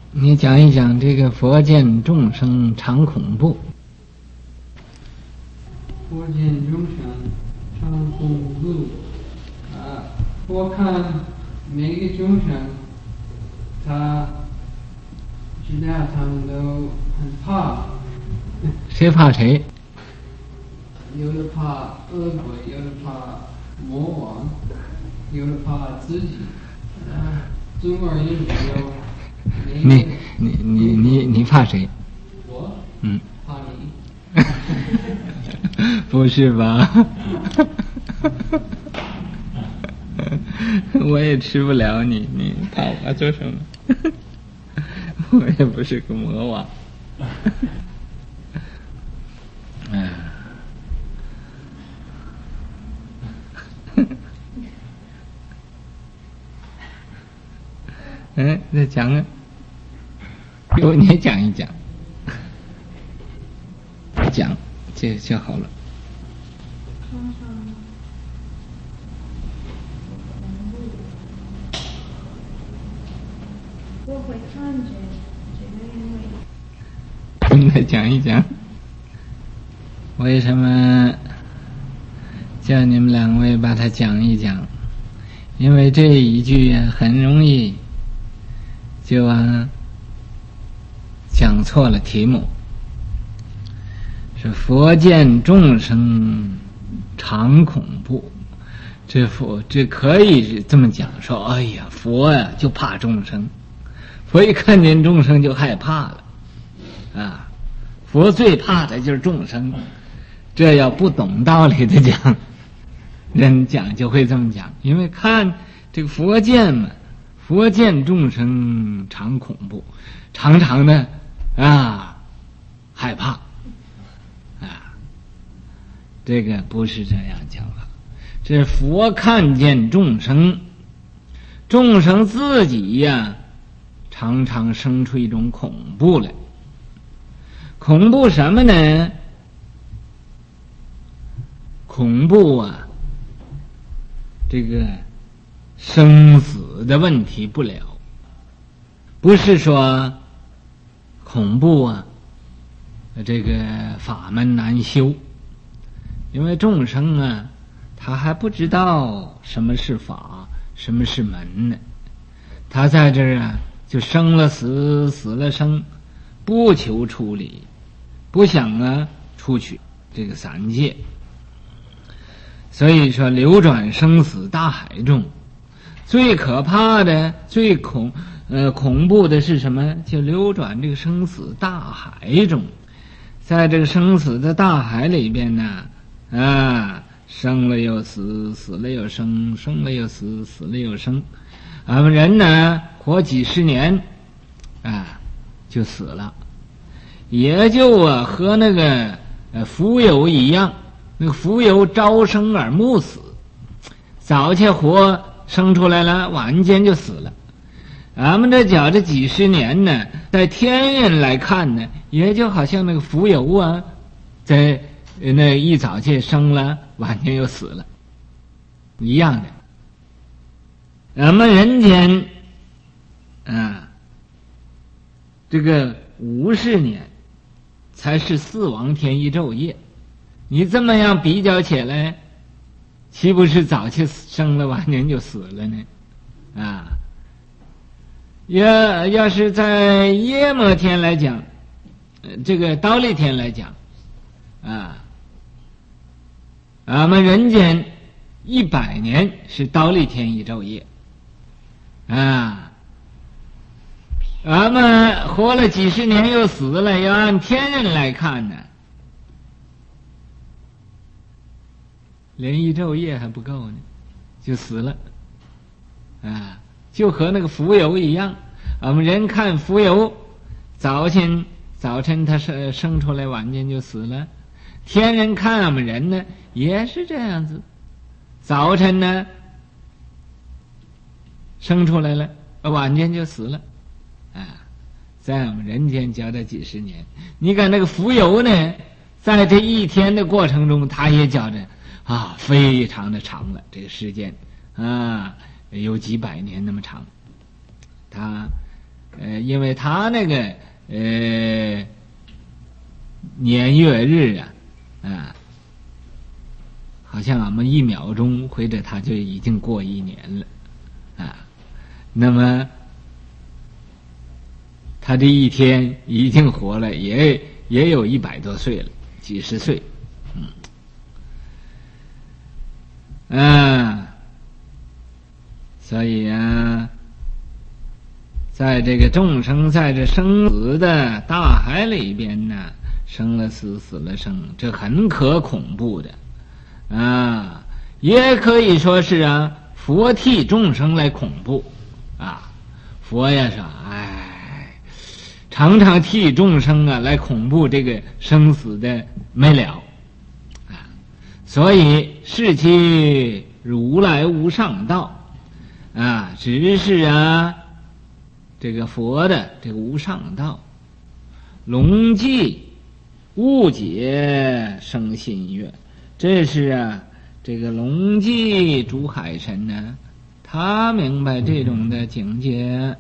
你讲一讲这个佛见众生常恐怖。 佛见众生常恐怖我看每个众生，他知道他们都很怕。 谁怕谁？ 有的怕恶鬼，有的怕魔王，有的怕自己。中国人有。 你怕谁？ 我？怕你。 不是吧？我也吃不了你，你怕我做什么？我也不是个魔王。再讲啊，你也讲一讲，讲这就好了。 我会看见这个， 你再讲一讲，为什么叫你们两位把它讲一讲？因为这一句很容易就讲错了题目。是佛见众生常恐怖，这可以这么讲，说哎呀，佛呀就怕众生，佛一看见众生就害怕了佛最怕的就是众生。这要不懂道理的讲，人讲就会这么讲，因为看这个佛见嘛，佛见众生常恐怖，常常的害怕这个不是这样讲法。这是佛看见众生，众生自己常常生出一种恐怖来。恐怖什么呢？恐怖这个生死的问题不了，不是说恐怖这个法门难修，因为众生他还不知道什么是法，什么是门呢。他在这儿就生了死，死了生，不求出离，不想出去这个三界。所以说流转生死大海中，最可怕的最恐怖的是什么？就流转这个生死大海中。在这个生死的大海里边呢生了又死，死了又生，生了又死，死了又生。俺们人呢活几十年就死了，也就和那个蜉蝣一样，那个蜉蝣朝生而暮死，早些活生出来了，晚间就死了。俺们这讲这几十年呢，在天人来看呢，也就好像那个蜉蝣在那一早界生了，晚间又死了，一样的。俺们人间这个50年才是4王天一昼夜，你这么样比较起来，岂不是早期生了，晚年就死了呢？要是在夜摩天来讲，这个忉利天来讲俺们人间100年是忉利天一昼夜俺们活了几十年又死了，要按天人来看呢，连一昼夜还不够呢，就死了就和那个蜉蝣一样。我们人看蜉蝣，早晨它生出来，晚间就死了。天人看我们人呢，也是这样子，早晨呢生出来了，晚间就死了在我们人间交代几十年。你看那个蜉蝣呢，在这一天的过程中，它也觉着非常的长了，这个时间有几百年那么长。它因为他那个年月日好像俺们1秒钟或者他就已经过1年了那么他这一天已经活了也有100多岁了，几十岁。所以在这个众生在这生死的大海里边呢，生了死，死了生，这很可恐怖的也可以说是佛替众生来恐怖佛呀说常常替众生来恐怖这个生死的没了所以是其如来无上道只是这个佛的这个无上道笼寂误解生心愿，这是这个笼寂诸海神呢，他明白这种的境界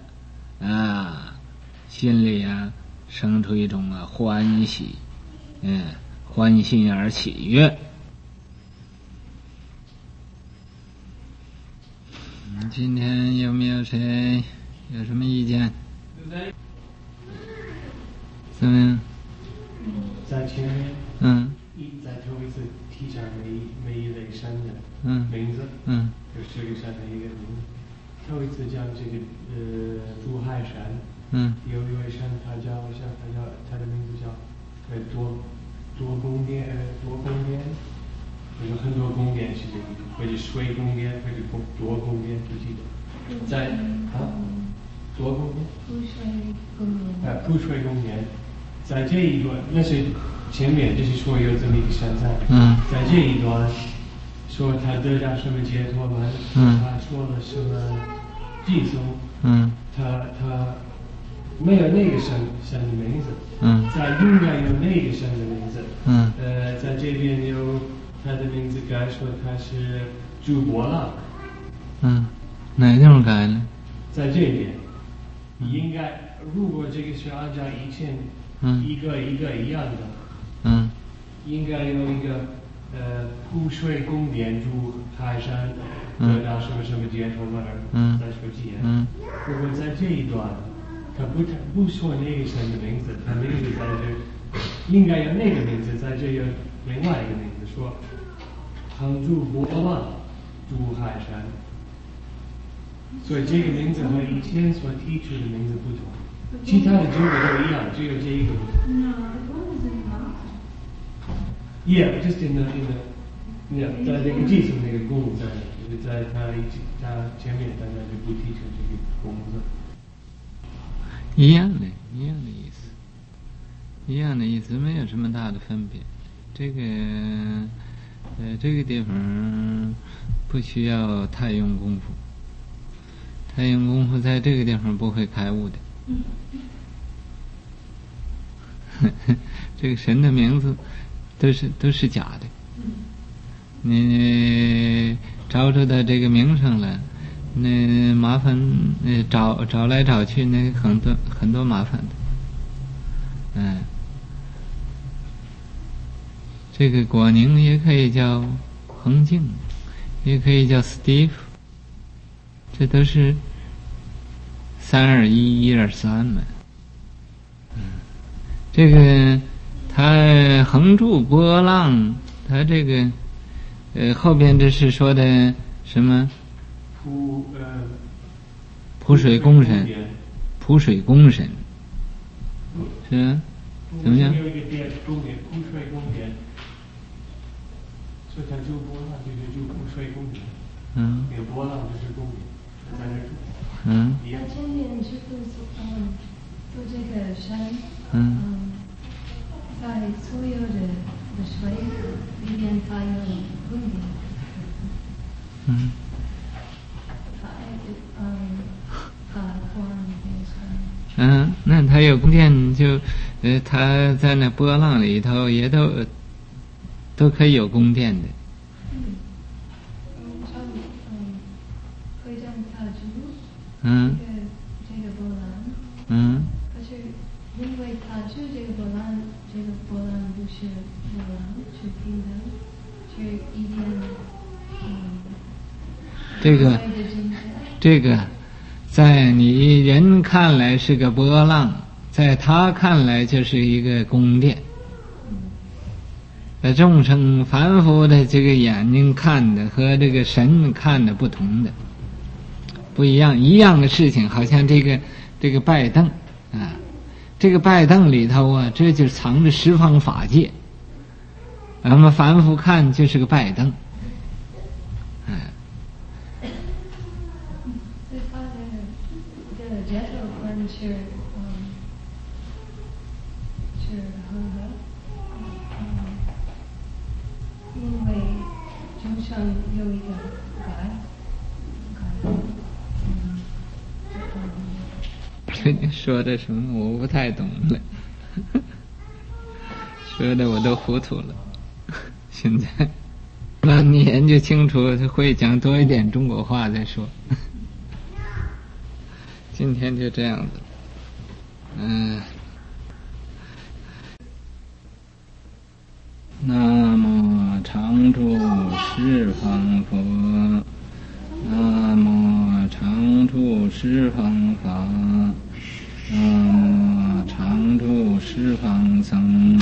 心里生出一种欢喜欢欣而喜悦。今天有没有谁有什么意见？怎么样？ 在前面在头一次提倡每一类山的名字有10个山的一个名字。头一次讲这个珠海山有一位山他的名字叫多宫殿有很多宫殿，其实或者水宫殿或者多宫殿不记得在多宫殿铺水宫殿在这一段，那是前面就是说有这么一个山在在这一段说他得到什么解脱吗他说了什么寄送他没有那个山的名字在应该有那个山的名字在这边有他的名字改说他是朱波浪哪个地方改了？ 在这边应该如果这个是按照以前一个一样的应该有一个铺水宫殿珠海山得到什么什么解脱嘛再说几眼如果在这一段他不说那个山的名字，他名字在这应该有那个名字，在这有另外一个名字说杭州波浪珠海山，所以这个名字和以前所提出的名字不同，其他的9个都一样，只有这一个不同。Yeah, just in the在那个寄送那个宫在他前面，大家就不提出这个宫字。 一样的意思，没有什么大的分别。这个地方不需要太用功夫，太用功夫在这个地方不会开悟的。这个神的名字都是假的，你找着他这个名声了，那麻烦找来找去，那很多麻烦的。这个果宁也可以叫恒静，也可以叫 Steve， 这都是321 123嘛。这个他横住波浪，他这个后边这是说的什么？普水公神，普水公神，是啊？怎么样？ 有一个殿宫殿，普水宫殿，所以它就波浪就是普水宫殿。那个波浪就是宫殿，在那住。 在前面就是做这个山，在所有的水里面它有宫殿。 那他有宫殿就他在那波浪里头也都可以有宫殿的。 会让他住这个波浪， 可是因为他住这个波兰不是波兰，是平等，是一点这个在你人看来是个波浪，在他看来就是一个宫殿。众生凡夫的这个眼睛看的和这个神看的不同的，不一样。一样的事情，好像这个拜凳啊，这个拜凳里头啊，这就藏着十方法界。那么凡夫看就是个拜凳， 所以他的接受观是很好。因为众生有一个你说的什么我不太懂了，说的我都糊涂了。现在让你研究清楚，会讲多一点中国话再说。今天就这样子。南无常住十方佛，南无常住十方法，南无常住十方僧，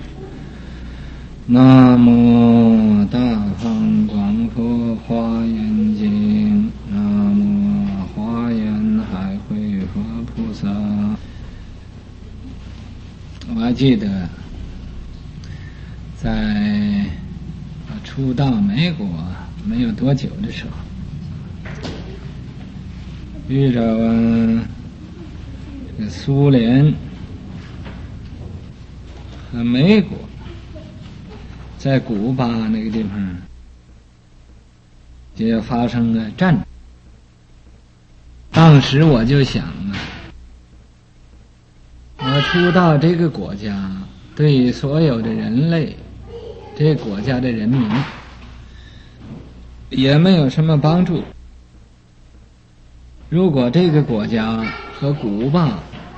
南无大方广佛华严经，南无华严海会佛菩萨。我还记得在初到美国没有多久的时候，遇着这个苏联和美国在古巴那个地方就发生了战争。当时我就想我初到这个国家，对所有的人类，这个国家的人民也没有什么帮助。如果这个国家和古巴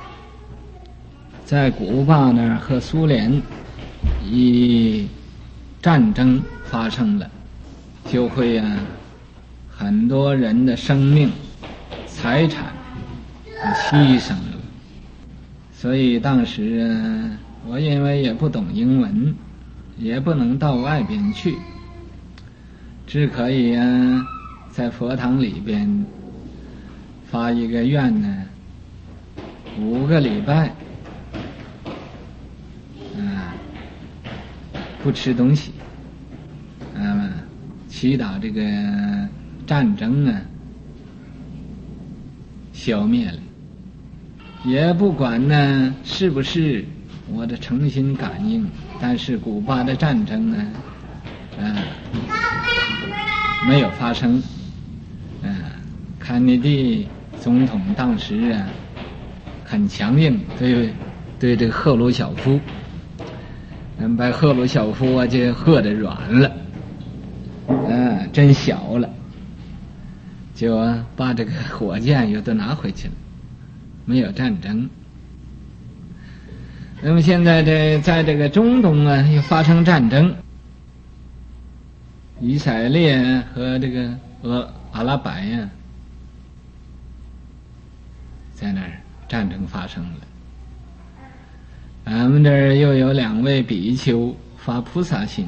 在古巴那儿和苏联以战争发生了，就会很多人的生命财产牺牲了。所以当时我因为也不懂英文，也不能到外边去，只可以在佛堂里边发一个愿5个礼拜不吃东西，祈祷这个战争消灭了，也不管是不是我的诚心感应，但是古巴的战争没有发生。坎尼迪总统当时很强硬，对这个赫鲁晓夫，把赫鲁晓夫就喝得软了，真小了，就把这个火箭又都拿回去了，没有战争。那么现在在这个中东又发生战争，以色列和这个阿拉伯在那儿战争发生了。俺们这儿又有2位比丘发菩萨心，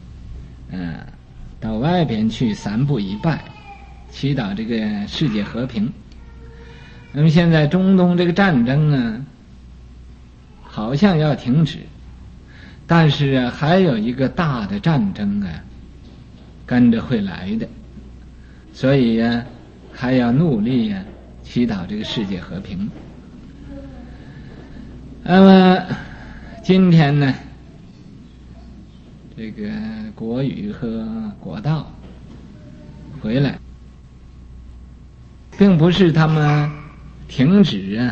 到外边去3步一拜，祈祷这个世界和平。那么现在中东这个战争好像要停止，但是还有一个大的战争跟着会来的，所以还要努力祈祷这个世界和平。那么今天呢，这个国语和国道回来，并不是他们停止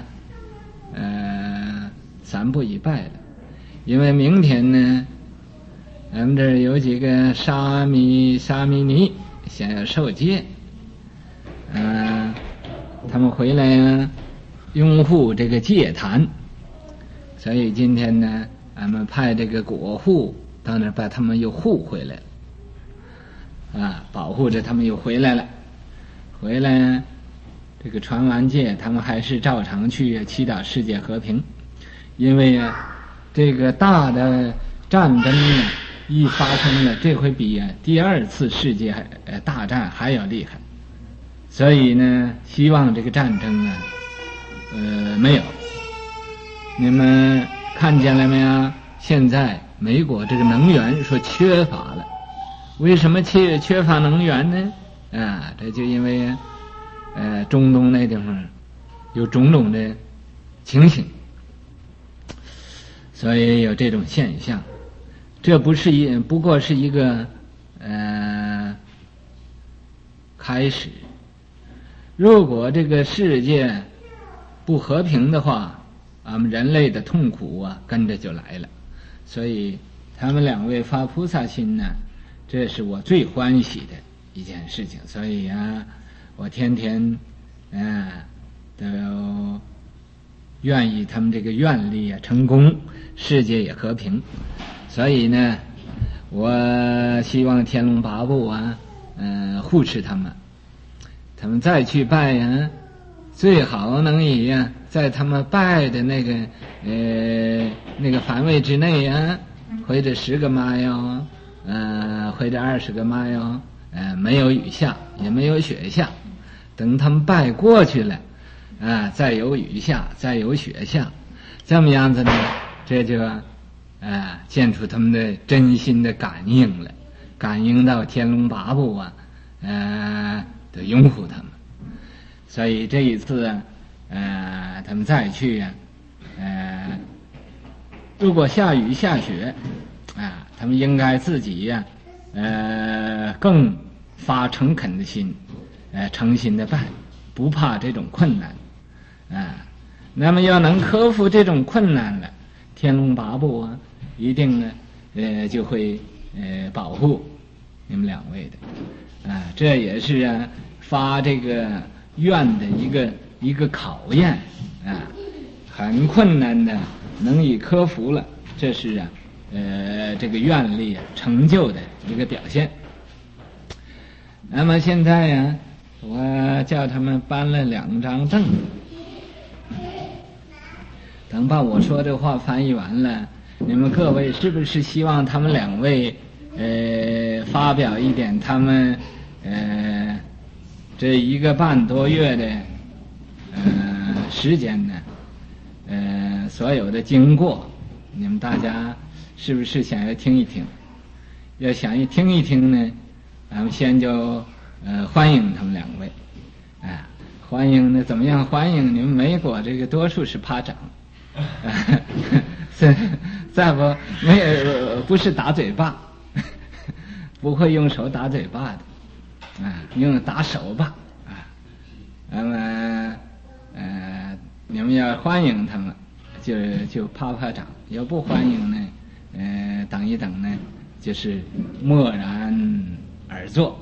3步一拜了，因为明天呢，咱们这儿有几个沙弥尼想要受戒，他们回来拥护这个戒坛，所以今天呢，俺们派这个国护到那儿把他们又护回来了，保护着他们又回来了。回来这个传完戒，他们还是照常去祈祷世界和平，因为这个大的战争呢一发生了，这回比第2次世界大战还要厉害，所以呢，希望这个战争没有。你们看见了没有？现在美国这个能源说缺乏了，为什么缺乏能源呢？这就因为中东那地方有种种的情形，所以有这种现象。这不过是一个开始。如果这个世界不和平的话，俺们人类的痛苦跟着就来了。所以他们2位发菩萨心呢，这是我最欢喜的一件事情。所以我天天都愿意他们这个愿力成功，世界也和平。所以呢，我希望天龙八部护持他们，他们再去拜最好能以在他们拜的那个范围之内或者10个妈哟，或者20个妈哟，没有雨下也没有雪下，等他们拜过去了再有雨下再有雪下，这么样子呢，这就见出他们的真心的感应了，感应到天龙八部的拥护他们。所以这一次他们再去如果下雨下雪他们应该自己更发诚恳的心，诚心的拜，不怕这种困难那么要能克服这种困难了，天龙八部一定呢就会保护你们2位的这也是发这个愿的一个考验很困难的能以克服了，这是这个愿力成就的一个表现。那么现在我叫他们搬了2张凳，等把我说这话翻译完了，你们各位是不是希望他们2位发表一点他们这1个半多月的时间呢所有的经过，你们大家是不是想要听一听？要想要听一听呢，咱们先就欢迎他们2位欢迎呢，怎么样欢迎？你们美国这个多数是拍掌再不是打嘴巴不会用手打嘴巴的用打手吧那么你们要欢迎他们就拍拍掌，要不欢迎呢等一等呢就是默然而坐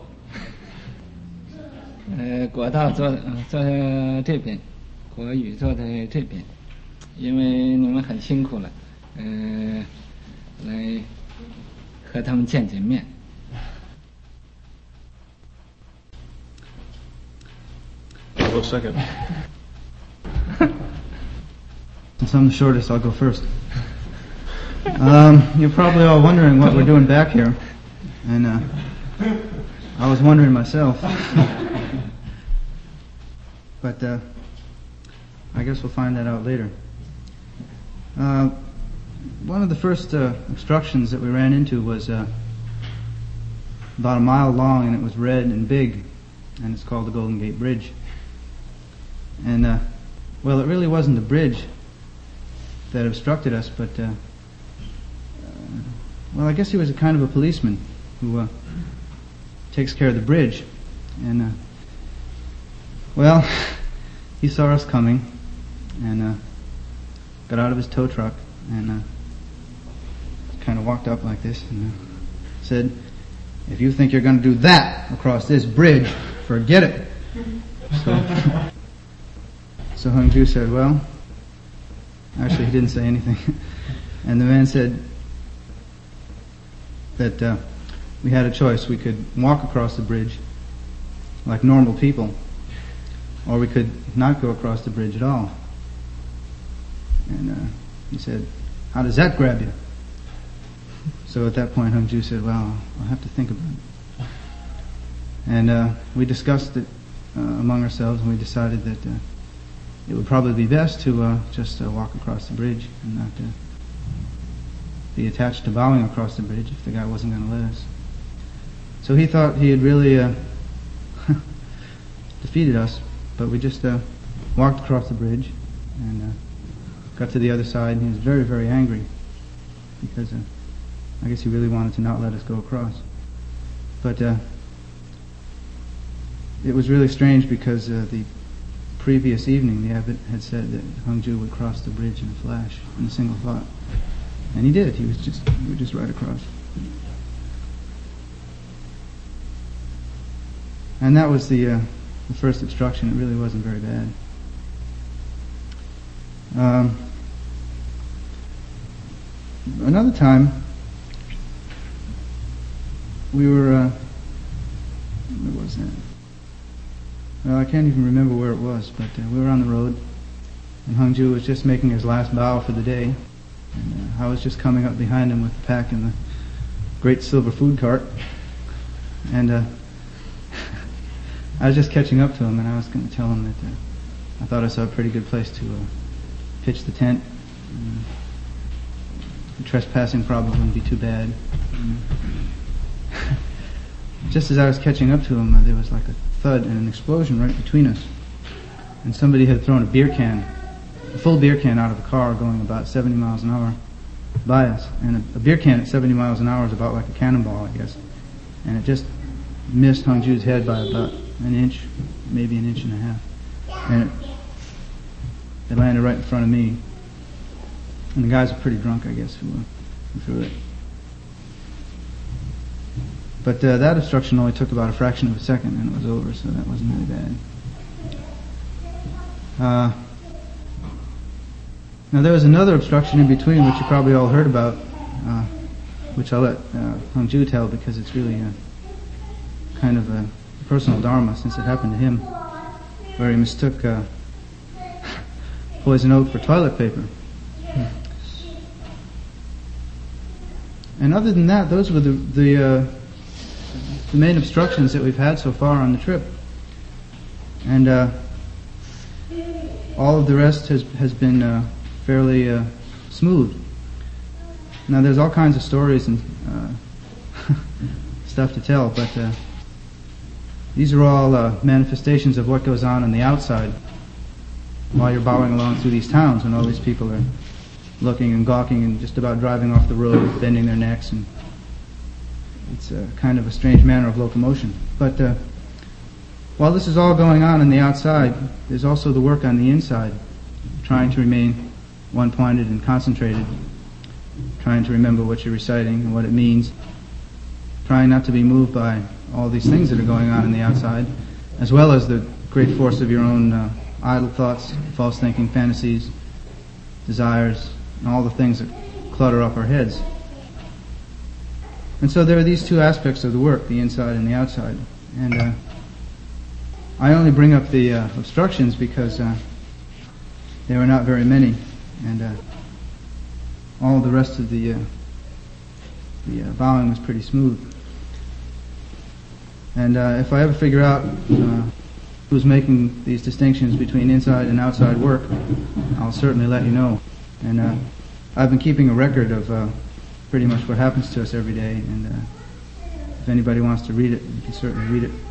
国道坐这边，国语坐在这边，因为你们很辛苦了来和他们见面 Go second. Since I'm the shortest, I'll go first. You're probably all wondering what we're doing back here, and I was wondering myself. But I guess we'll find that out later. One of the first obstructions that we ran into was about a mile long, and it was red and big, and it's called the Golden Gate Bridge. And well, it really wasn't the bridge that obstructed us, but well, I guess he was a kind of a policeman who takes care of the bridge. And well, he saw us coming and got out of his tow truck and kind of walked up like this and said, "If you think you're going to do that across this bridge, forget it." So Hung Ju said, well, actually he didn't say anything. And the man said that we had a choice. We could walk across the bridge like normal people, or we could not go across the bridge at all. And he said, how does that grab you? So at that point Hung Ju said, well, I'll have to think about it. And we discussed it among ourselves, and we decided that it would probably be best to just walk across the bridge and not be attached to bowing across the bridge if the guy wasn't going to let us. So he thought he had really defeated us, but we just walked across the bridge and got to the other side, and he was very, very angry because I guess he really wanted to not let us go across. But it was really strange because the previous evening the abbot had said that Hung Ju would cross the bridge in a flash, in a single thought. And he did. We were just right across. And that was the first obstruction. It really wasn't very bad. Another time, we were, where was that? Well, I can't even remember where it was, but we were on the road, and Hung Ju was just making his last bow for the day, and I was just coming up behind him with the pack and the great silver food cart, and I was just catching up to him, and I was going to tell him that I thought I saw a pretty good place to pitch the tent. The trespassing probably wouldn't be too bad. Just as I was catching up to him, there was like a thud and an explosion right between us. And somebody had thrown a full beer can out of a car going about 70 miles an hour by us. And a beer can at 70 miles an hour is about like a cannonball, I guess. And it just missed Hung Ju's head by about an inch, maybe an inch and a half. And it landed right in front of me. And the guys were pretty drunk, I guess, who threw it. But that obstruction only took about a fraction of a second, and it was over, so that wasn't really bad. Now there was another obstruction in between, which you probably all heard about, which I'll let Hung Ju tell because it's really kind of a personal dharma since it happened to him, where he mistook poison oak for toilet paper. And other than that, those were the main obstructions that we've had so far on the trip. And all of the rest has been fairly smooth. Now there's all kinds of stories and stuff to tell, but these are all manifestations of what goes on the outside while you're bowing along through these towns when all these people are looking and gawking and just about driving off the road, bending their necks, and it's kind of a strange manner of locomotion. But while this is all going on the outside, there's also the work on the inside, trying to remain one-pointed and concentrated, trying to remember what you're reciting and what it means, trying not to be moved by all these things that are going on the outside, as well as the great force of your own idle thoughts, false thinking, fantasies, desires, and all the things that clutter up our heads. And so there are these two aspects of the work, the inside and the outside. And I only bring up the obstructions because there were not very many, and all the rest of the bowing was pretty smooth. And if I ever figure out who's making these distinctions between inside and outside work, I'll certainly let you know. And I've been keeping a record of pretty much what happens to us every day, and if anybody wants to read it, you can certainly read it.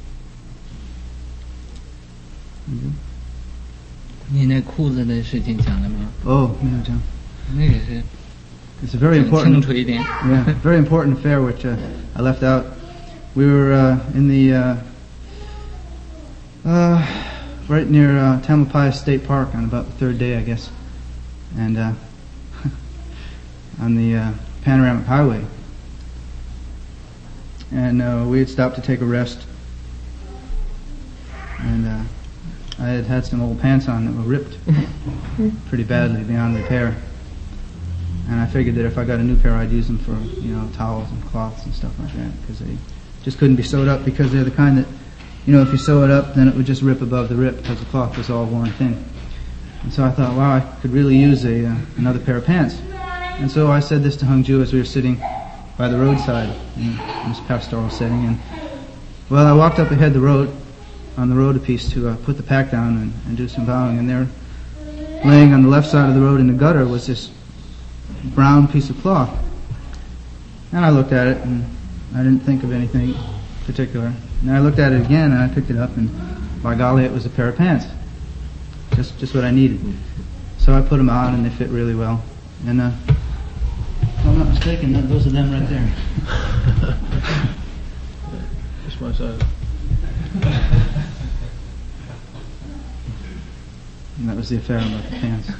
你那裤子的事情讲了没有？ Oh, 没有讲。 那个是 It's a very important, 清楚一点。 yeah, very important affair which I left out. We were in the right near Tamalpais State Park on about the third day, I guess, and on the Panoramic Highway, and we had stopped to take a rest, and I had had some old pants on that were ripped pretty badly beyond repair. And I figured that if I got a new pair, I'd use them for, towels and cloths and stuff like that, because they just couldn't be sewed up, because they're the kind that, if you sew it up, then it would just rip above the rip because the cloth was all worn thin. And so I thought, wow, I could really use another pair of pants. And so I said this to Hung Ju as we were sitting by the roadside in this pastoral setting. And well, I walked up ahead on the road a piece to put the pack down and do some bowing. And there, laying on the left side of the road in the gutter, was this brown piece of cloth. And I looked at it, and I didn't think of anything particular. And I looked at it again, and I picked it up, and by golly, it was a pair of pants. Just what I needed. So I put them on, and they fit really well. And if I'm not mistaken, those are them right there. Just my size. And that was the affair about the pants.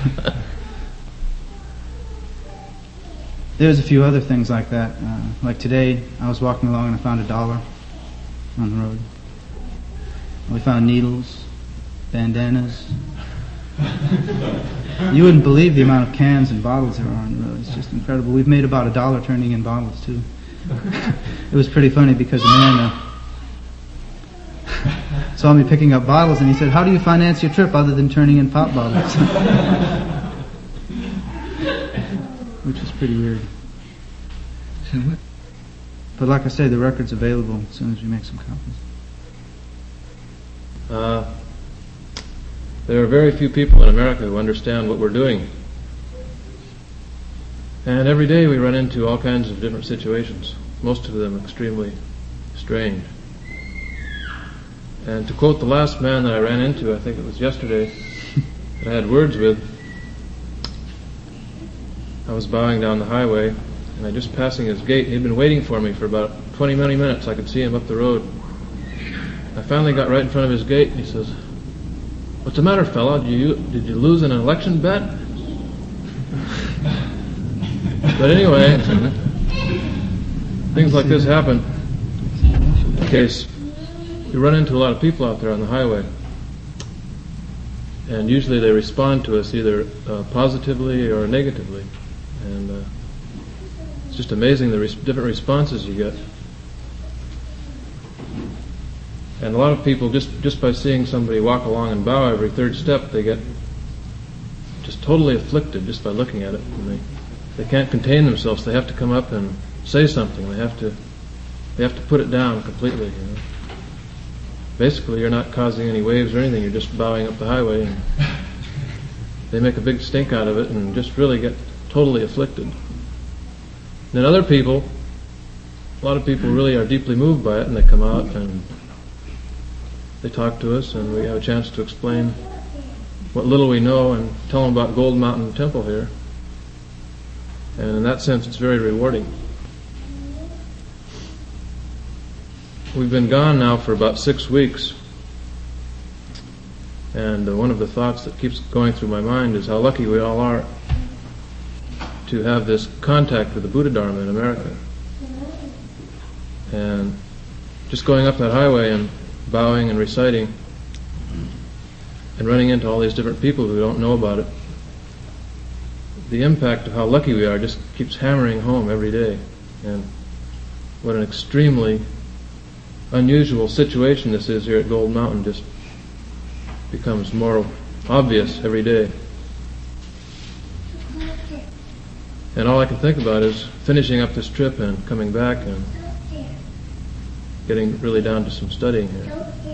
There's a few other things like that. Like today, I was walking along and I found $1 on the road. We found needles, bandanas. You wouldn't believe the amount of cans and bottles there are on the road. It's just incredible. We've made about $1 turning in bottles too. It was pretty funny because a man saw me picking up bottles and he said, "How do you finance your trip other than turning in pop bottles?" Which was pretty weird. But like I say, the record's available as soon as we make some copies. There are very few people in America who understand what we're doing. And every day we run into all kinds of different situations, most of them extremely strange. And to quote the last man that I ran into, I think it was yesterday, that I had words with, I was bowing down the highway, and I just passing his gate. He'd been waiting for me for about 20 minutes. I could see him up the road. I finally got right in front of his gate, and he says, "What's the matter, fella? Did you lose an election bet?" But anyway, things like this happen. In case we run into a lot of people out there on the highway, and usually they respond to us either positively or negatively, and it's just amazing the different responses you get. And a lot of people, just by seeing somebody walk along and bow every third step, they get just totally afflicted just by looking at it. And they can't contain themselves. They have to come up and say something. They have to put it down completely. Basically, you're not causing any waves or anything. You're just bowing up the highway, and they make a big stink out of it and just really get totally afflicted. Then other people, a lot of people really are deeply moved by it, and they come out and they talk to us, and we have a chance to explain what little we know and tell them about Gold Mountain Temple here. And in that sense, it's very rewarding. We've been gone now for about 6 weeks, and one of the thoughts that keeps going through my mind is how lucky we all are to have this contact with the Buddha Dharma in America. And just going up that highway and bowing and reciting and running into all these different people who don't know about it, the impact of how lucky we are just keeps hammering home every day. And what an extremely unusual situation this is here at Gold Mountain just becomes more obvious every day. And all I can think about is finishing up this trip and coming back and getting really down to some studying here.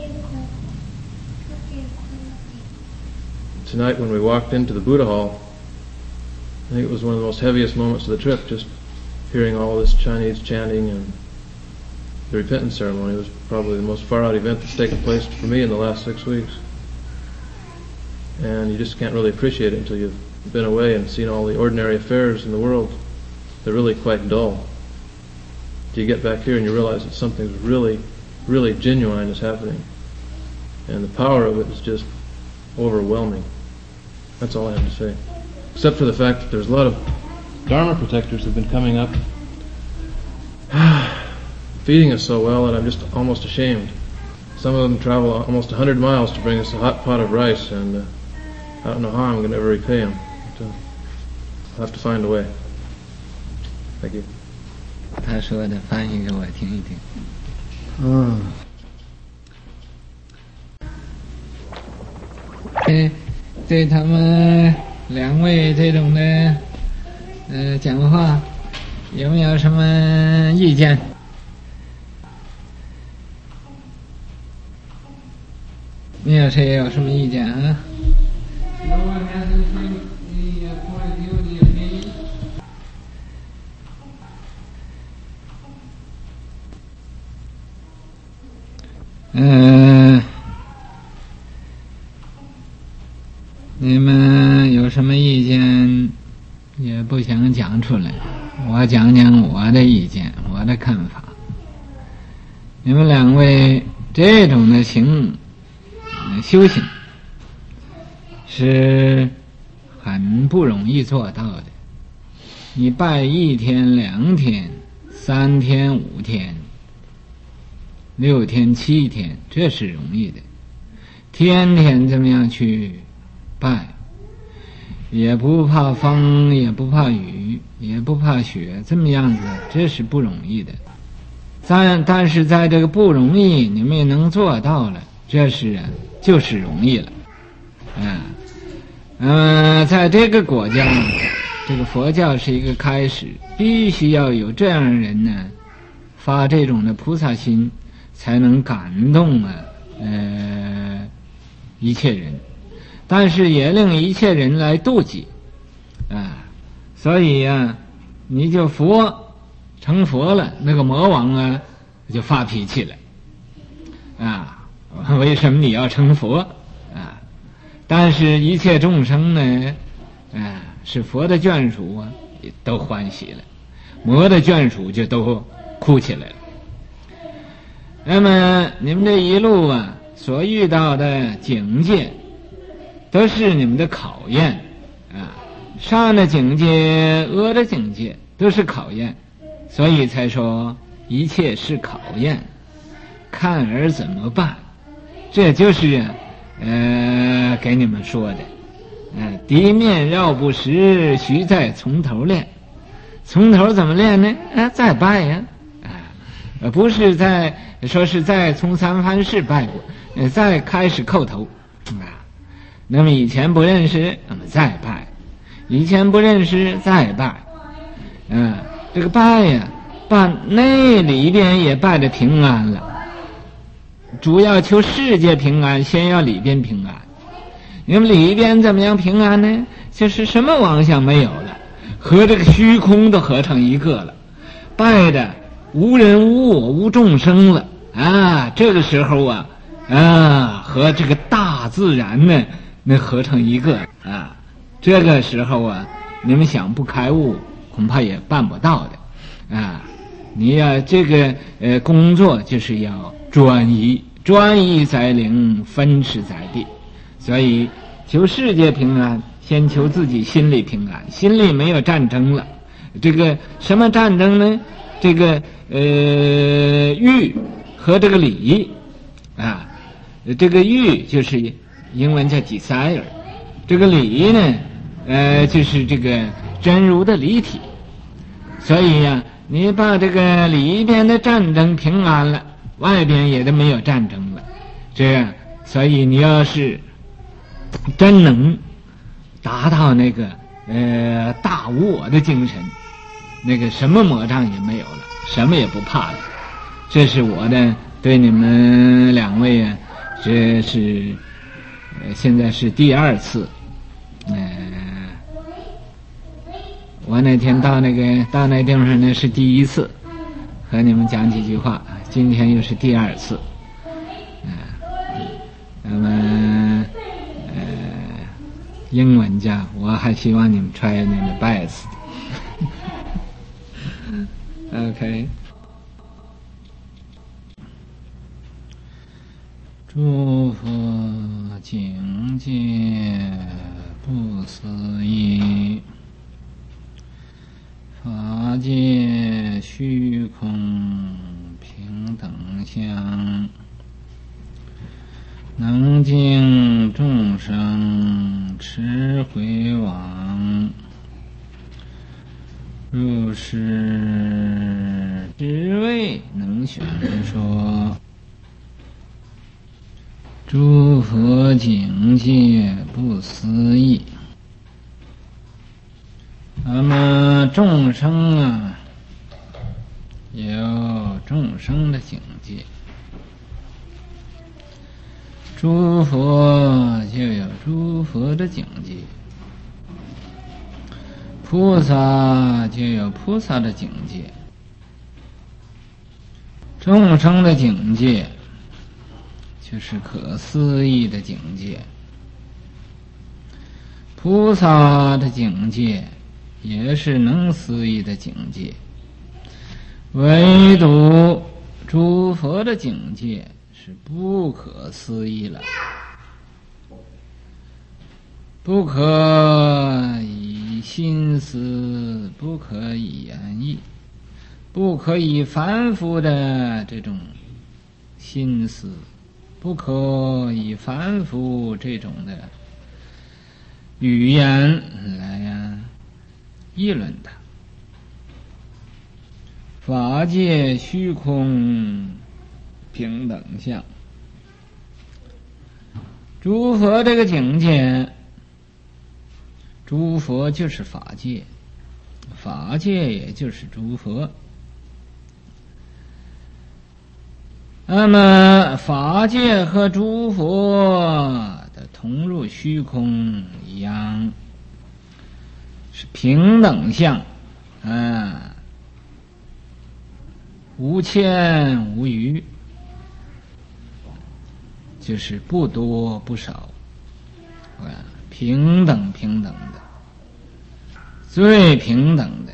Tonight when we walked into the Buddha Hall, I think it was one of the most heaviest moments of the trip, just hearing all this Chinese chanting and the repentance ceremony. It was probably the most far-out event that's taken place for me in the last 6 weeks. And you just can't really appreciate it until you've been away and seen all the ordinary affairs in the world. They're really quite dull. You get back here and you realize that something really, really genuine is happening. And the power of it is just overwhelming. That's all I have to say. Except for the fact that there's a lot of Dharma protectors who've been coming up feeding us so well that I'm just almost ashamed. Some of them travel almost 100 miles to bring us a hot pot of rice, and I don't know how I'm going to ever repay them. But, I'll have to find a way. Thank you. 他说的翻译给我听一听。对他们两位这种的讲话有没有什么意见？你有谁有什么意见啊？ No one has anything, any point of view, any opinion? 你们有什么意见也不想讲出来，我讲讲我的意见，我的看法。你们两位这种的修行是很不容易做到的。你拜1天、2天、3天、5天、6天、7天，这是容易的。天天这么样去拜，也不怕风，也不怕雨，也不怕雪，这么样子，这是不容易的。但是在这个不容易，你们也能做到了，这是就是容易了。在这个国家，这个佛教是一个开始，必须要有这样的人呢，发这种的菩萨心，才能感动一切人。但是也令一切人来妒忌所以你就成佛了，那个魔王就发脾气了为什么你要成佛但是一切众生呢是佛的眷属都欢喜了，魔的眷属就都哭起来了。那么你们这一路所遇到的境界都是你们的考验上的境界、恶的境界都是考验，所以才说一切是考验，看而怎么办。这就是给你们说的敌面绕不实，须再从头练。从头怎么练呢？再拜呀不是说是再从三藩市拜过再开始叩头那么以前不认识，那么再拜；以前不认识，再拜。这个拜把那里边也拜的平安了。主要求世界平安，先要里边平安。你们里边怎么样平安呢？就是什么妄想没有了，和这个虚空都合成一个了，拜的无人无我无众生了这个时候和这个大自然呢那合成一个这个时候你们想不开悟恐怕也办不到的你要这个工作就是要专一在灵，分持在地。所以求世界平安，先求自己心里平安，心里没有战争了。这个什么战争呢？这个欲和这个理这个欲就是英文叫 desire， 这个理呢就是这个真如的离体。所以你把这个里边的战争平安了，外边也都没有战争了。这样，所以你要是真能达到那个大无我的精神，那个什么魔障也没有了，什么也不怕了。这是我的对你们两位这是现在是第2次我那天到那地方呢是第1次和你们讲几句话，今天又是第2次那么英文讲我还希望你们 try the best OK。 诸佛境界不思议，法界虚空平等相， 能经众生持回往，入世只为能宣说诸佛境界不思议。那么众生啊，有众生的境界，诸佛就有诸佛的境界，菩萨就有菩萨的境界。众生的境界就是可思议的境界，菩萨的境界也是能思议的境界，唯独诸佛的境界是不可思议了，不可以心思，不可以言绎，不可以凡夫的这种心思，不可以凡夫这种的语言来议论它。法界虚空平等相，诸佛这个境界，诸佛就是法界，法界也就是诸佛。那么法界和诸佛的同入虚空一样，是平等相无欠无余，就是不多不少平等的，最平等的，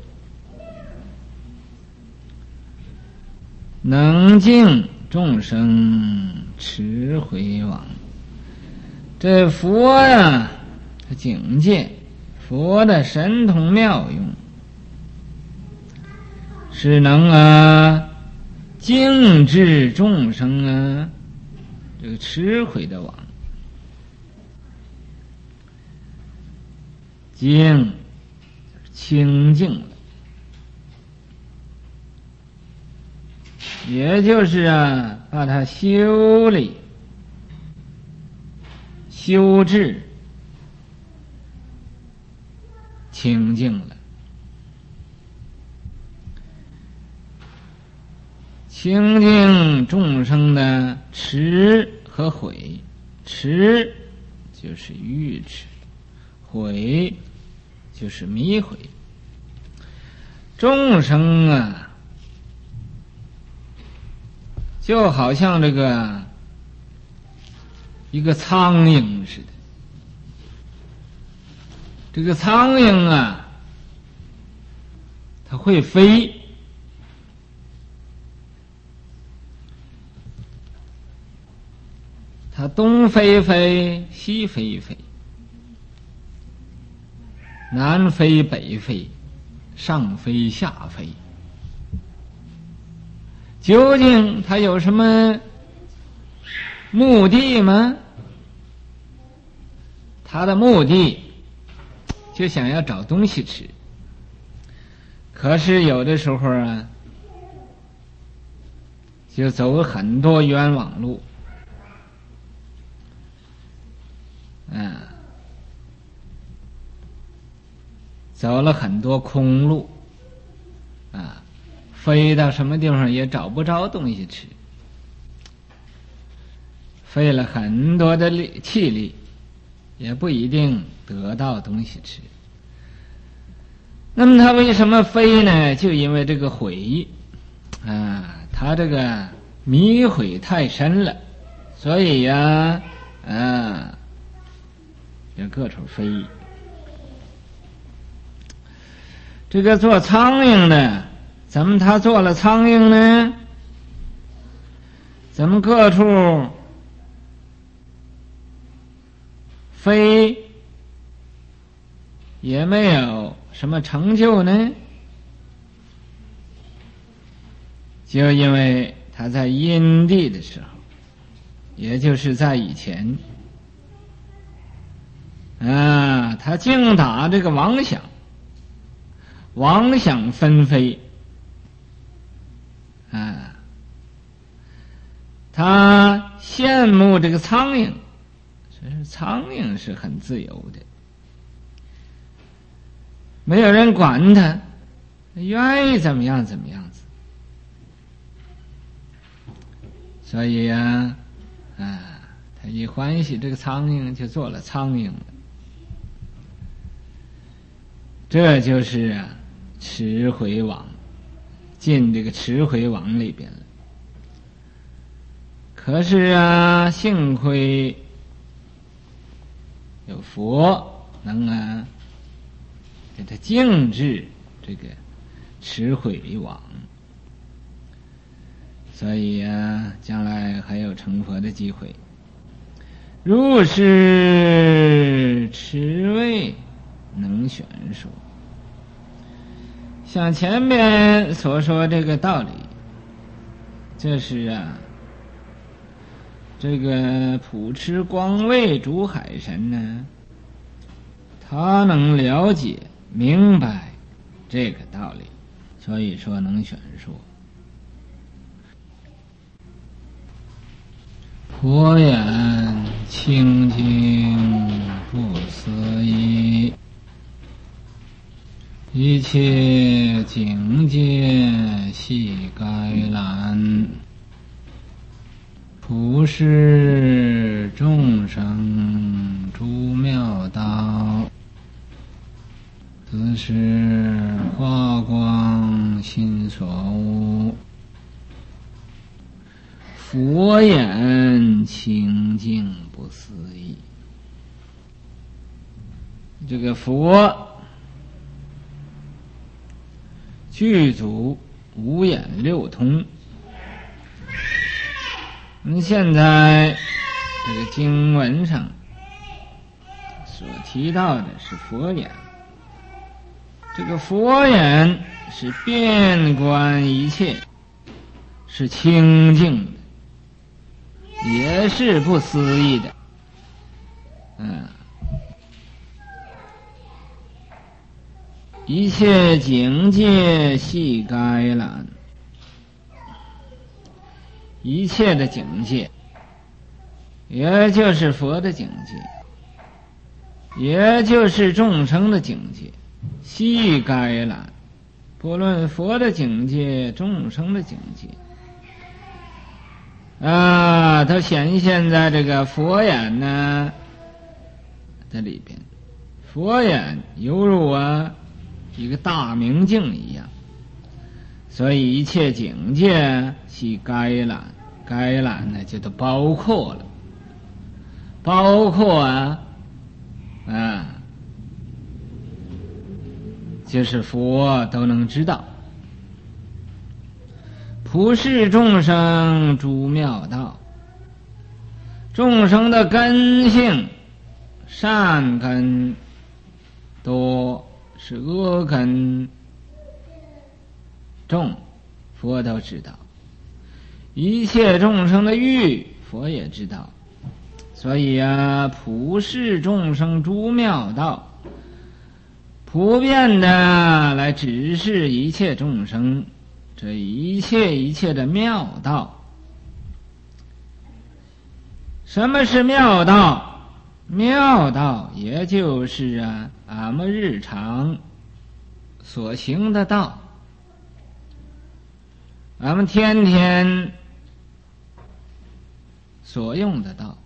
能敬众生持回往。这佛呀，境界，佛的神通妙用，是能敬治众生这个持回的往。净清净了，也就是把它修理修治清净了。清净众生的持和毁，持就是愚痴，毁就是迷毁。众生就好像这个一个苍蝇似的。这个苍蝇它会飞，它东飞飞，西飞飞，南飞北飞，上飞下飞。究竟它有什么目的吗？它的目的就想要找东西吃，可是有的时候就走很多冤枉路，走了很多空路，飞到什么地方也找不着东西吃，费了很多的气力，也不一定得到东西吃。那么他为什么飞呢？就因为这个毁他这个迷毁太深了，所以就各处飞。这个做苍蝇的，怎么他做了苍蝇呢？怎么各处飞也没有什么成就呢？就因为他在因地的时候， 也就是在以前他净打这个妄想，妄想纷飞他羡慕这个苍蝇，苍蝇是很自由的，没有人管他，愿意怎么样怎么样子。所以他一欢喜这个苍蝇，就做了苍蝇了。这就是持回网，进这个持回网里边了。可是幸亏有佛能给他静置这个持回网，所以将来还有成佛的机会。如是持位能选说，像前面所说这个道理，这是这个普持光位主海神呢，他能了解明白这个道理，所以说能选说。佛言清净不思议，一切境界悉该览，普世众生诸妙道，自是华光心所悟。佛言清净不思议，这个佛具足五眼六通。现在这个经文上所提到的是佛眼，这个佛眼是遍观一切，是清净的，也是不思议的。一切境界悉该览，一切的境界，也就是佛的境界，也就是众生的境界，悉该览。不论佛的境界，众生的境界它显现在这个佛眼呢在里边。佛眼犹如一个大明镜一样，所以一切境界悉该览。该览呢就都包括了，包括就是佛都能知道。普世众生诸妙道，众生的根性，善根多是恶根重，佛都知道。一切众生的欲，佛也知道。所以普世众生诸妙道，普遍的来指示一切众生这一切的妙道。什么是妙道？妙道也就是俺们日常所行的道，俺们天天所用的道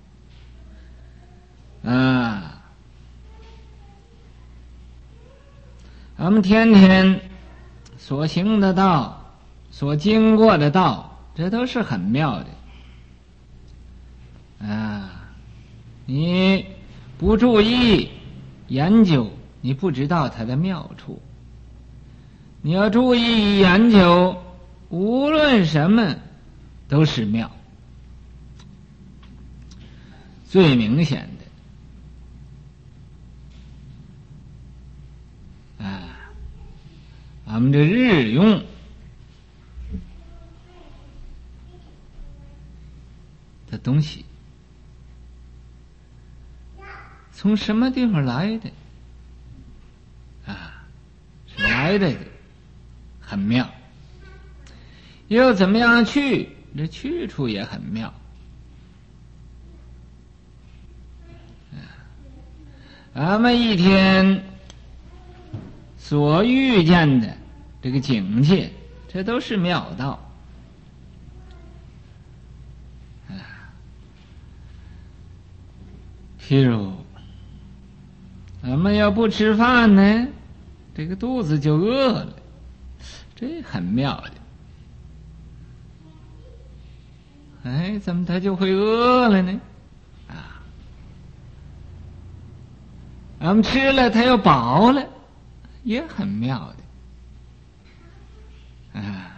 俺们天天所行的道，所经过的道，这都是很妙的你不注意研究，你不知道它的妙处。你要注意研究，无论什么都是妙。最明显的俺们这日用的东西， 从什么地方来的？是来的，很妙。又怎么样去？这去处也很妙。俺们一天所遇见的这个境界，这都是妙道。譬如俺们要不吃饭呢，这个肚子就饿了，这很妙的。怎么他就会饿了呢？俺们吃了他又饱了，也很妙的。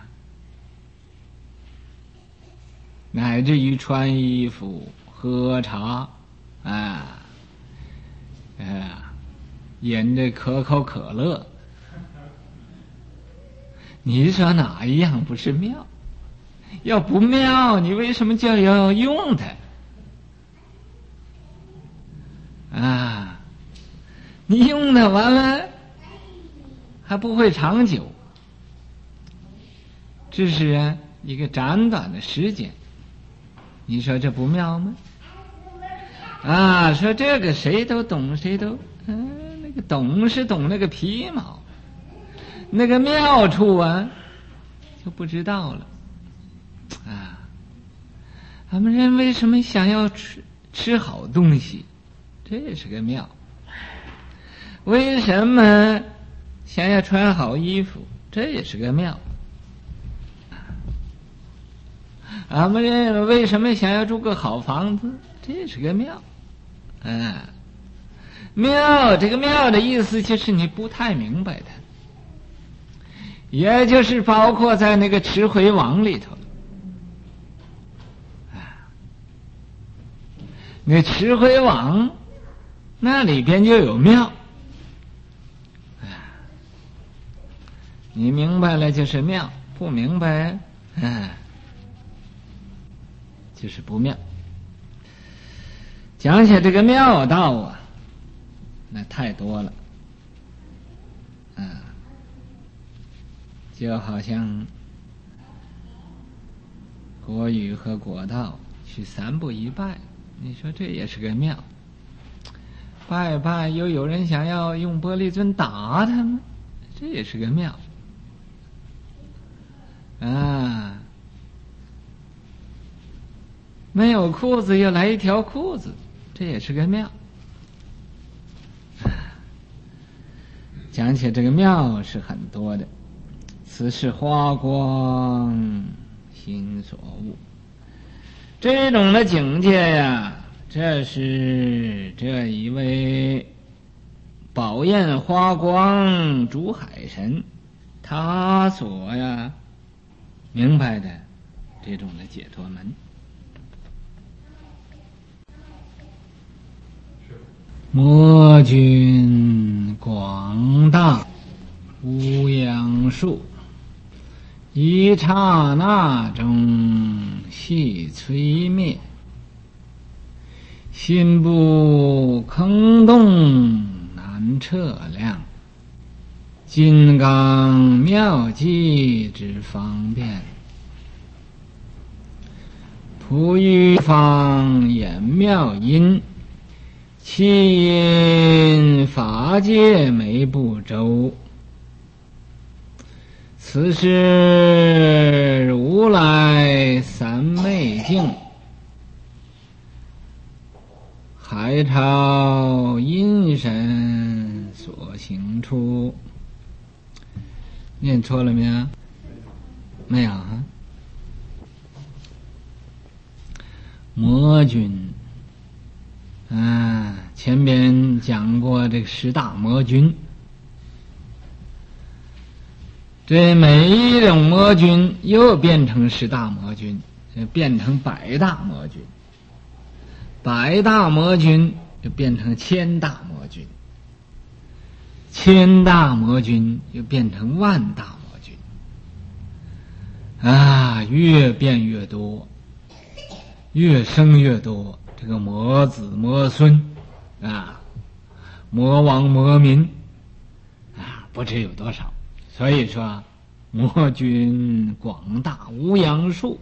乃至于穿衣服、喝茶，饮着可口可乐，你说哪一样不是妙？要不妙，你为什么就要用它？你用它完了还不会长久，只是一个短短的时间，你说这不妙吗？说这个谁都懂，谁都那个懂是懂那个皮毛，那个妙处就不知道了。俺们人为什么想要吃好东西？这也是个妙。为什么想要穿好衣服？这也是个妙。俺们人为什么想要住个好房子？这也是个妙。妙，这个妙的意思就是你不太明白它，也就是包括在那个持回网里头。那持回网那里边就有妙，你明白了就是妙，不明白就是不妙。讲起这个妙道那太多了，就好像国语和国道去3步一拜，你说这也是个妙。拜拜又有人想要用玻璃樽打他们，这也是个妙。没有裤子又来一条裤子，这也是个妙。讲起这个妙是很多的，此是花光心所悟。这种的境界呀，这是这一位宝焰花光主海神他所明白的这种的解脱门。魔君广大无量数，一刹那中悉摧灭，心不坑动难测量，金刚妙计之方便，普于方演妙音，其因法界每不周，此是如来三昧境，海潮阴神所行出。念错了没有？没有魔君前边讲过这个10大魔君，这每一种魔君又变成10大魔君，变成100大魔君，100大魔君就变成1000大魔君，1000大魔君又变成10000大魔君，越变越多，越生越多，这个魔子魔孙魔王魔民不知有多少。所以说魔君广大无阳数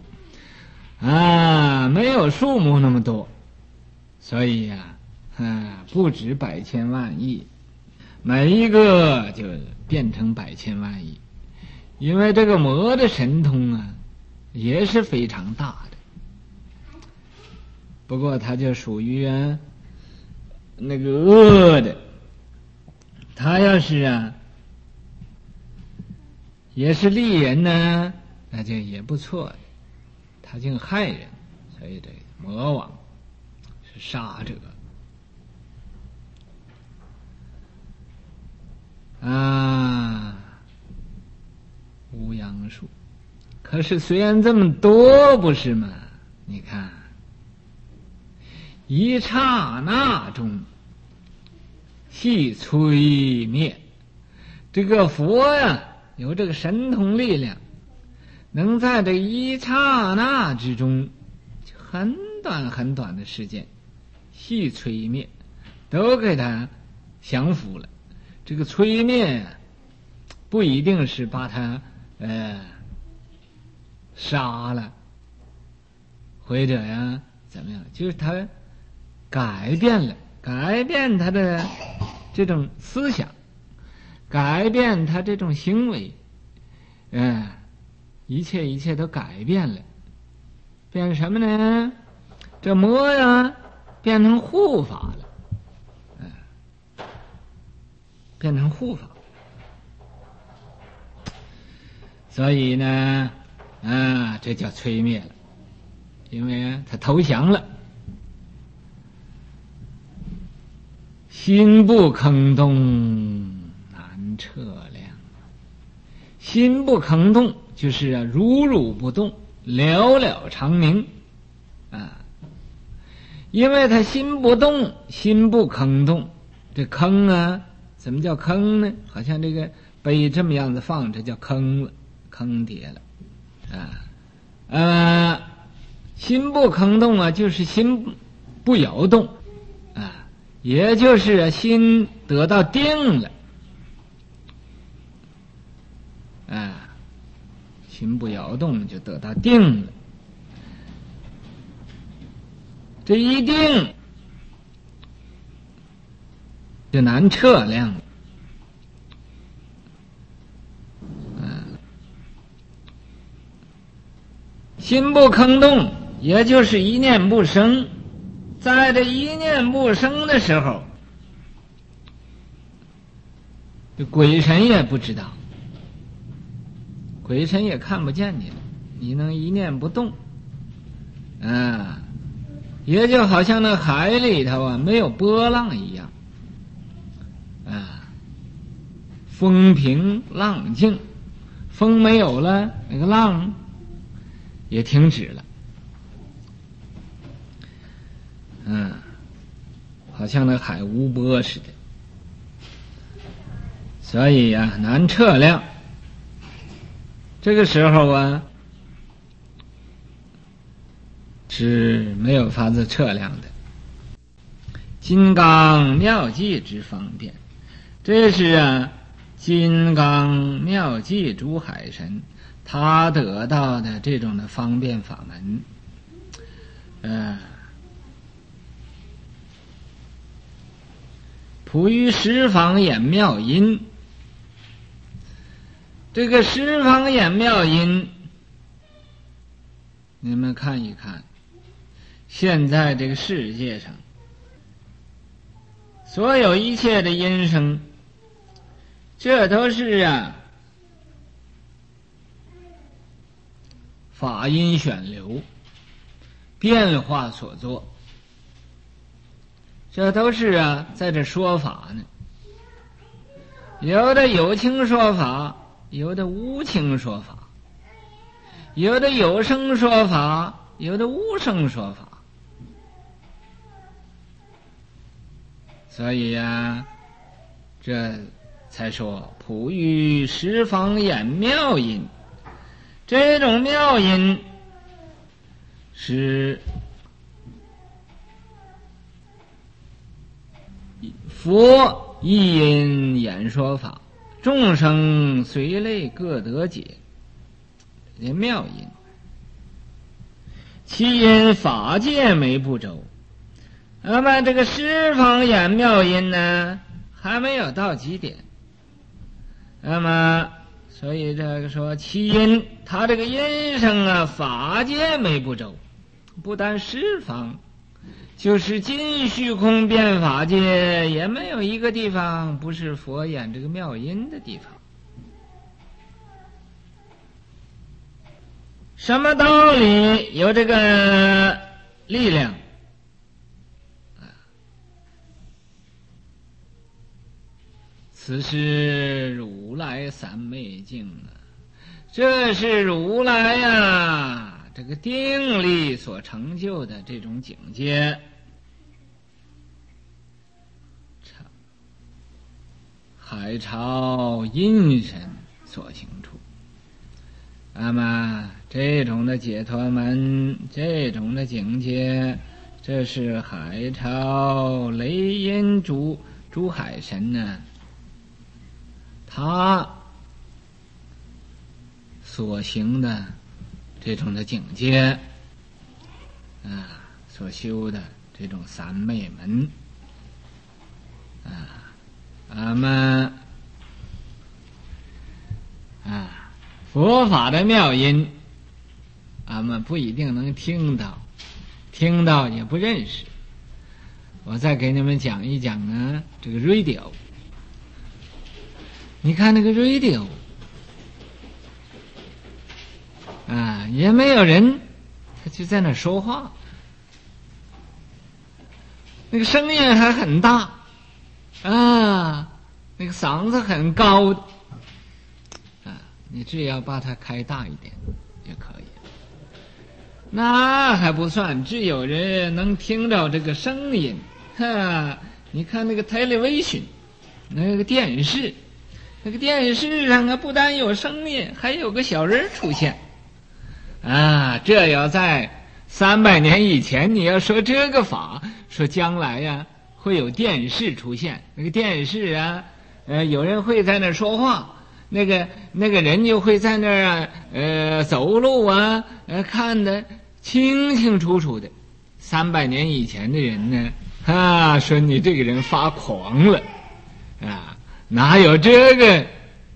没有数目那么多，所以不止百千万亿，每一个就变成百千万亿。因为这个魔的神通也是非常大的，不过它就属于那个恶的。他要是也是利人呢，那就也不错的。他竟害人，所以这个魔王是杀者无阳数。可是虽然这么多，不是吗？你看，一刹那中悉摧灭。这个佛有这个神通力量，能在这一刹那之中，很短很短的时间，悉摧灭，都给他降服了。这个摧灭不一定是把他杀了，或者怎么样，就是他改变他的这种思想，改变他这种行为，一切都改变了。变什么呢？这魔变成护法了，变成护法。所以呢这叫摧灭了，因为他投降了。心不吭动，难测量。心不吭动就是如如不动，了了长明因为他心不动，心不吭动。这坑怎么叫坑呢？好像这个杯这么样子放，这叫坑了，坑叠了心不吭动就是心不摇动也就是心得到定了心不摇动就得到定了。这一定就难测量了心不吭动也就是一念不生。在这一念不生的时候，这鬼神也不知道，鬼神也看不见你了，你能一念不动也就好像那海里头没有波浪一样风平浪静，风没有了，那个浪也停止了好像那海无波似的。所以难测量。这个时候是没有法子测量的。金刚妙计之方便，这是金刚妙计诸海神他得到的这种的方便法门普于十方眼妙音。这个十方眼妙音，你们看一看，现在这个世界上所有一切的音声，这都是法音选流变化所作，这都是在这说法呢。有的有情说法，有的无情说法，有的有声说法，有的无声说法。所以这才说普于十方眼妙音。这种妙音是佛一因演说法，众生随类各得解，这妙因。其因法界没不周，那么这个十方演妙因呢，还没有到极点。那么所以这个说其因，他这个因声啊，法界没不周，不但十方，就是尽虚空遍法界，也没有一个地方不是佛演这个妙音的地方。什么道理有这个力量？此是如来三昧境啊，这是如来呀，这个定力所成就的这种境界。海潮阴神所行处，那么这种的解脱门，这种的境界，这是海潮雷音诸海神呢，他所行的这种的境界啊，所修的这种三昧门啊，俺们佛法的妙音，俺们不一定能听到，听到也不认识。我再给你们讲一讲啊，这个 radio。你看那个 radio 啊，也没有人，他就在那说话，那个声音还很大啊，那个嗓子很高的啊，你只要把它开大一点就可以。那还不算，只有人能听到这个声音。哈，你看那个 television， 那个电视。那个电视上啊，不但有声音，还有个小人出现啊！这要在300年以前，你要说这个法，说将来呀会有电视出现，那个电视啊，有人会在那说话，那个人就会在那走路啊，看得清清楚楚的。300年以前的人呢，说你这个人发狂了啊！哪有这个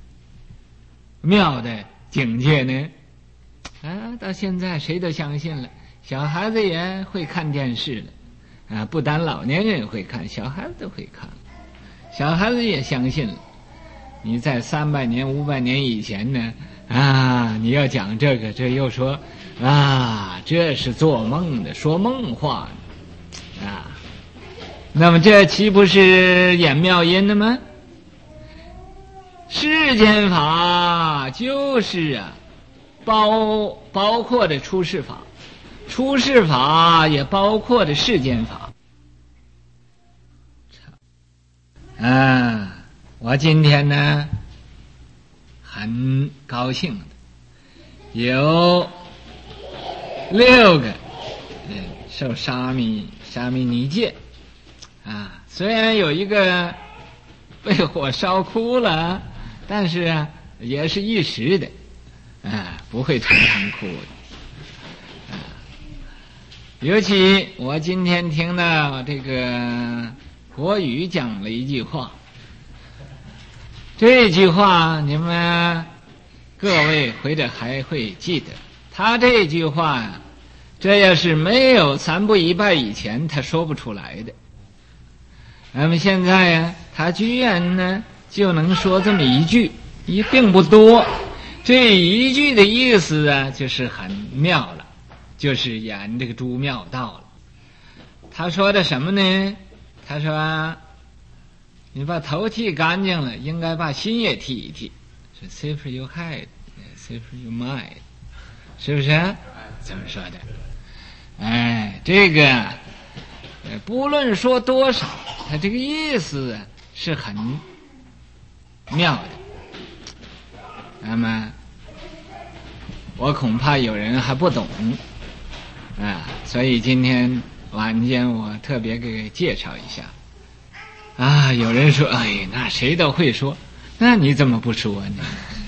妙的境界呢？到现在谁都相信了，小孩子也会看电视了不单老年人会看，小孩子都会看，小孩子也相信了。你在300年500年以前呢你要讲这个，这又说这是做梦的，说梦话的那么这岂不是演妙音的吗？世间法就是包括的出世法，出世法也包括的世间法我今天呢很高兴的，有6个受沙弥尼戒虽然有一个被火烧哭了，但是也是一时的不会常常哭的尤其我今天听到这个国语讲了一句话，这句话你们各位或者还会记得，他这句话这要是没有3不1拜以前他说不出来的，那么现在他居然呢就能说这么一句，也并不多，这一句的意思就是很妙了，就是演这个诸妙道了。他说的什么呢？他说你把头剃干净了，应该把心也剃一剃，是 safer your head safer your mind， 是不是这么说的这个不论说多少，他这个意思是很妙的。那么我恐怕有人还不懂所以今天晚间我特别给介绍一下啊，有人说，哎，那谁都会说，那你怎么不说呢？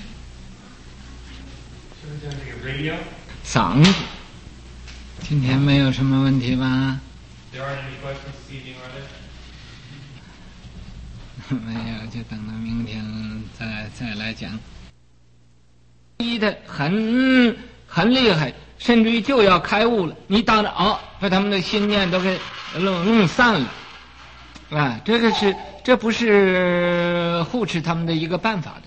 嗓子，今天没有什么问题吧？没有，就等到明天再来讲。一的很厉害，甚至于就要开悟了，你当着把他们的心念都给弄散了，啊，这不是护持他们的一个办法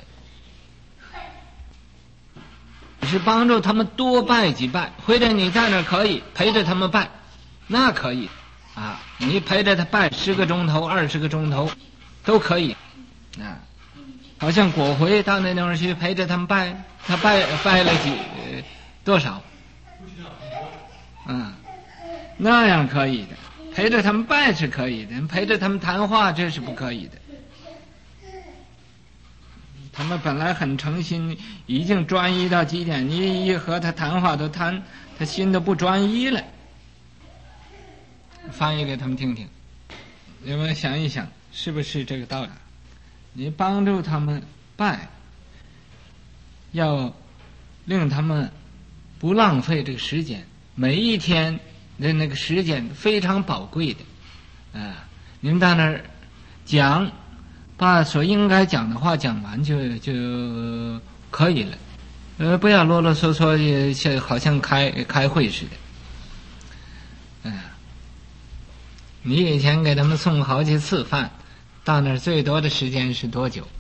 的，是帮助他们多拜几拜，或者你在那可以陪着他们拜，那可以啊，你陪着他拜10个钟头、20个钟头都可以啊。好像果回到那地方去陪着他们拜，他拜了多少？那样可以的，陪着他们拜是可以的，陪着他们谈话这是不可以的。他们本来很诚心，已经专一到极点，你一和他谈话他心都不专一了。翻译给他们听听，你们想一想，是不是这个道理？你帮助他们拜，要令他们不浪费这个时间，每一天的那个时间非常宝贵的你们到那儿讲，把所应该讲的话讲完就可以了，不要啰啰嗦嗦，好像开会似的。你以前给他们送好几次饭，到那儿最多的时间是多久？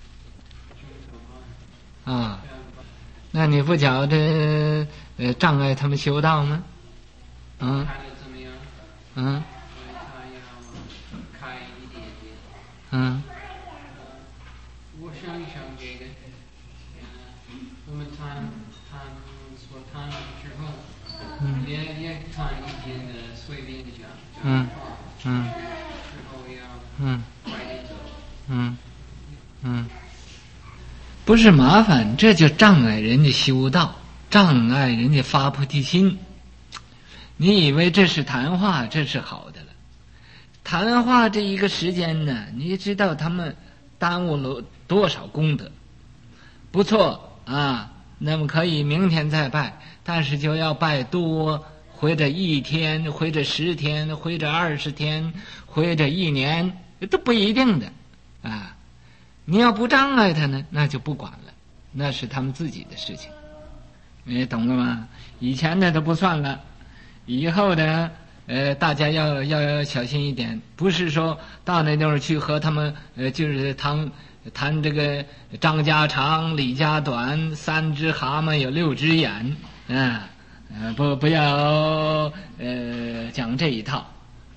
那你不觉得障碍他们修道吗？ 看着怎么样？他要开一点点。我想一想这个，我们谈之后，也谈一点的随便讲话。之后要快点走。 不是麻烦，这就障碍人家修道，障碍人家发菩提心。你以为这是谈话，这是好的了。谈话这一个时间呢，你知道他们耽误了多少功德？不错啊，那么可以明天再拜，但是就要拜多，或者1天，或者10天，或者20天，或者1年，都不一定的啊。你要不障碍他呢，那就不管了，那是他们自己的事情，你懂了吗？以前的都不算了，以后的大家要小心一点，不是说到那地方去和他们就是谈这个张家长李家短，3只蛤蟆有6只眼不要讲这一套。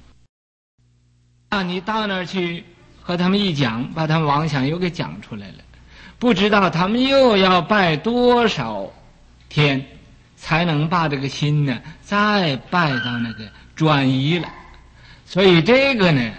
你到那儿去和他们一讲，把他们妄想又给讲出来了，不知道他们又要拜多少天才能把这个心呢再拜到那个专一了。所以这个呢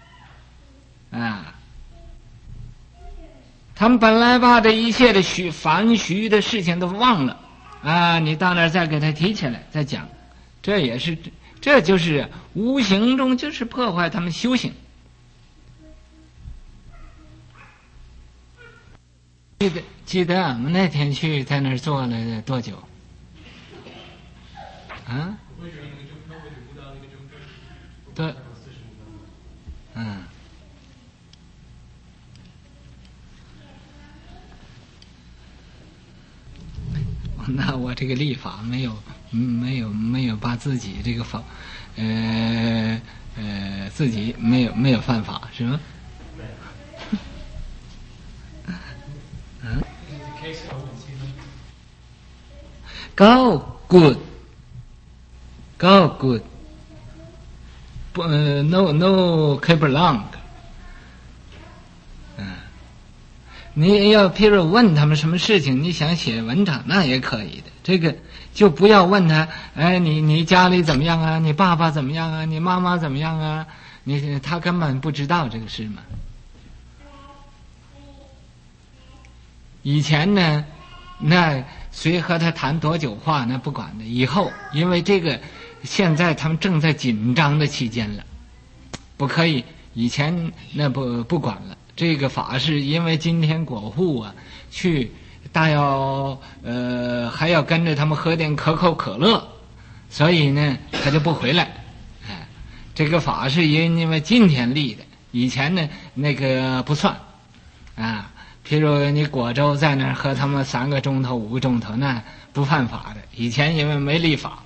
他们本来把这一切的繁虚的事情都忘了你到那儿再给他提起来再讲，这就是无形中就是破坏他们修行。记得俺们那天去在那儿坐了多久？对，那我这个立法没有把自己这个自己没有犯法是吗？Go good. No keep long. 你要譬如问他们什么事情，你想写文章那也可以的。这个就不要问他，你家里怎么样啊？你爸爸怎么样啊？你妈妈怎么样啊？他根本不知道这个事嘛。以前呢，那谁和他谈多久话那不管的，以后因为这个现在他们正在紧张的期间了，不可以以前那不管了。这个法是因为今天国护啊去大要还要跟着他们喝点可口可乐，所以呢他就不回来。这个法是因为今天立的，以前呢那个不算啊。譬如你果州在那儿喝他们3个钟头5个钟头，那不犯法的。以前因为没立法。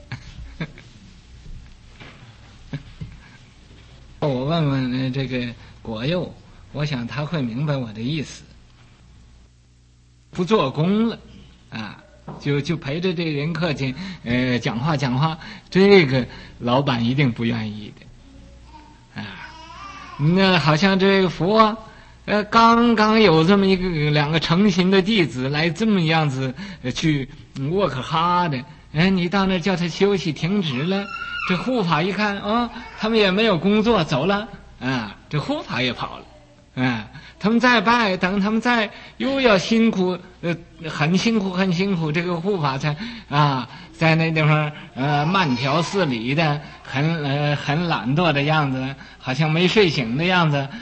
我问问这个果佑，我想他会明白我的意思。不做工了啊，就陪着这人客去讲话，这个老板一定不愿意的啊。那好像这个佛刚刚有这么2个诚心的弟子来这么样子去沃克哈的，你到那叫他休息停止了，这护法一看他们也没有工作走了啊，这护法也跑了他们再拜，等他们再又要辛苦很辛苦，这个护法才在那地方慢条斯理的很懒惰的样子，好像没睡醒的样子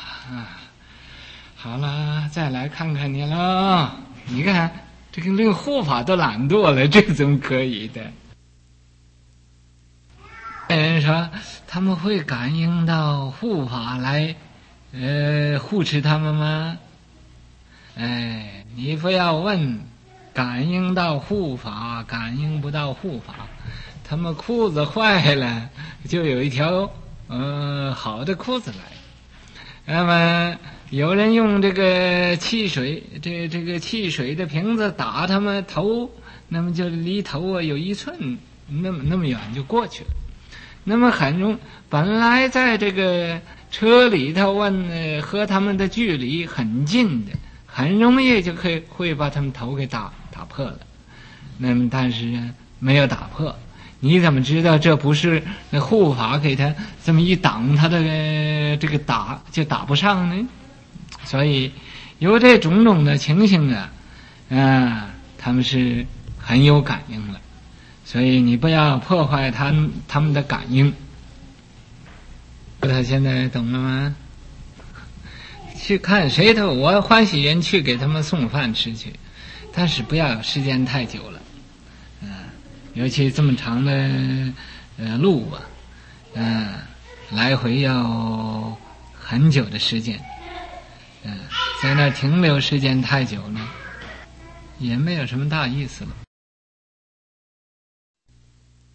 好了，再来看看你了。你看这个护法都懒惰了，这怎么可以的？人说他们会感应到护法来护持他们吗？你不要问感应到护法感应不到护法，他们裤子坏了就有一条好的裤子来。那么有人用这个汽水这个汽水的瓶子打他们头，那么就离头有1寸那么远就过去了。那么本来在这个车里头和他们的距离很近的，很容易就会把他们头给打破了。那么但是没有打破，你怎么知道这不是那护法给他这么一挡，他的这个打就打不上呢？所以有这种种的情形他们是很有感应了。所以你不要破坏他们的感应。他现在懂了吗？去看谁头，我欢喜人去给他们送饭吃去，但是不要时间太久了，尤其这么长的路来回要很久的时间，在那停留时间太久了，也没有什么大意思了。